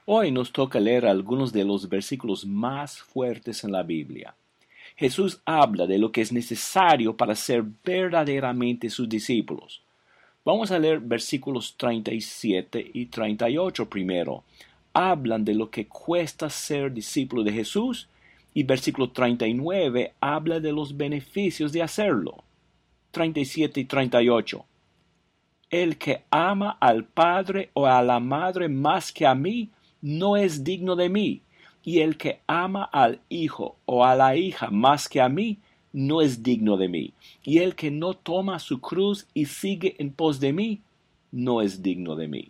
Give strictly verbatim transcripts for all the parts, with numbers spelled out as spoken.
Hoy nos toca leer algunos de los versículos más fuertes en la Biblia. Jesús habla de lo que es necesario para ser verdaderamente sus discípulos. Vamos a leer versículos treinta y siete y treinta y ocho primero. Hablan de lo que cuesta ser discípulo de Jesús y versículo treinta y nueve habla de los beneficios de hacerlo. treinta y siete y treinta y ocho. El que ama al padre o a la madre más que a mí, no es digno de mí, y el que ama al hijo o a la hija más que a mí, no es digno de mí, y el que no toma su cruz y sigue en pos de mí, no es digno de mí.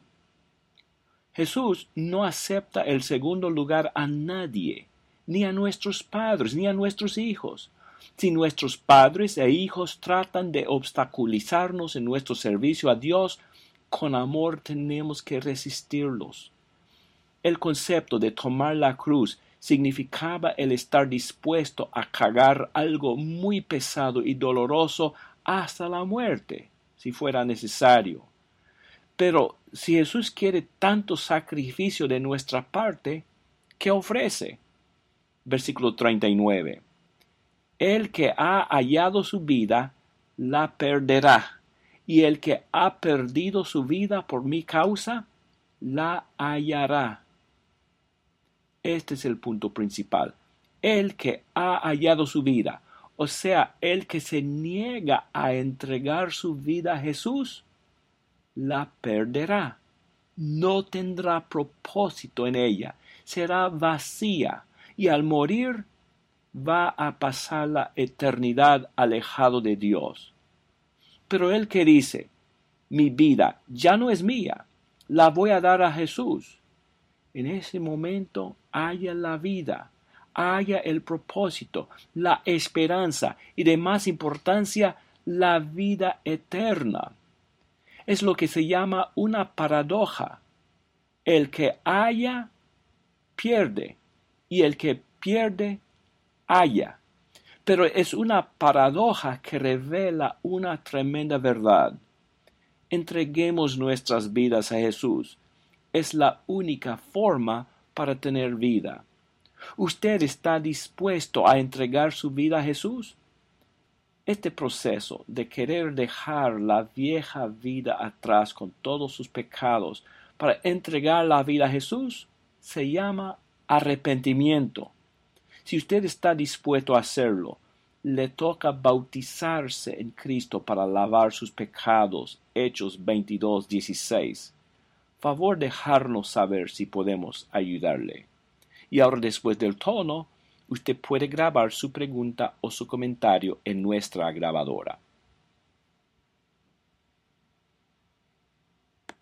Jesús no acepta el segundo lugar a nadie, ni a nuestros padres, ni a nuestros hijos. Si nuestros padres e hijos tratan de obstaculizarnos en nuestro servicio a Dios, con amor tenemos que resistirlos. El concepto de tomar la cruz significaba el estar dispuesto a cargar algo muy pesado y doloroso hasta la muerte, si fuera necesario. Pero si Jesús quiere tanto sacrificio de nuestra parte, ¿qué ofrece? Versículo treinta y nueve. El que ha hallado su vida, la perderá, y el que ha perdido su vida por mi causa, la hallará. Este es el punto principal. El que ha hallado su vida, o sea, el que se niega a entregar su vida a Jesús, la perderá. No tendrá propósito en ella, será vacía, y al morir va a pasar la eternidad alejado de Dios. Pero el que dice, mi vida ya no es mía, la voy a dar a Jesús, en ese momento haya la vida, haya el propósito, la esperanza y de más importancia, la vida eterna. Es lo que se llama una paradoja. El que haya, pierde, y el que pierde, haya. Pero es una paradoja que revela una tremenda verdad. Entreguemos nuestras vidas a Jesús. Es la única forma para tener vida. ¿Usted está dispuesto a entregar su vida a Jesús? Este proceso de querer dejar la vieja vida atrás con todos sus pecados para entregar la vida a Jesús se llama arrepentimiento. Si usted está dispuesto a hacerlo, le toca bautizarse en Cristo para lavar sus pecados. Hechos veintidós dieciséis. Favor dejarnos saber si podemos ayudarle. Y ahora, después del tono, usted puede grabar su pregunta o su comentario en nuestra grabadora.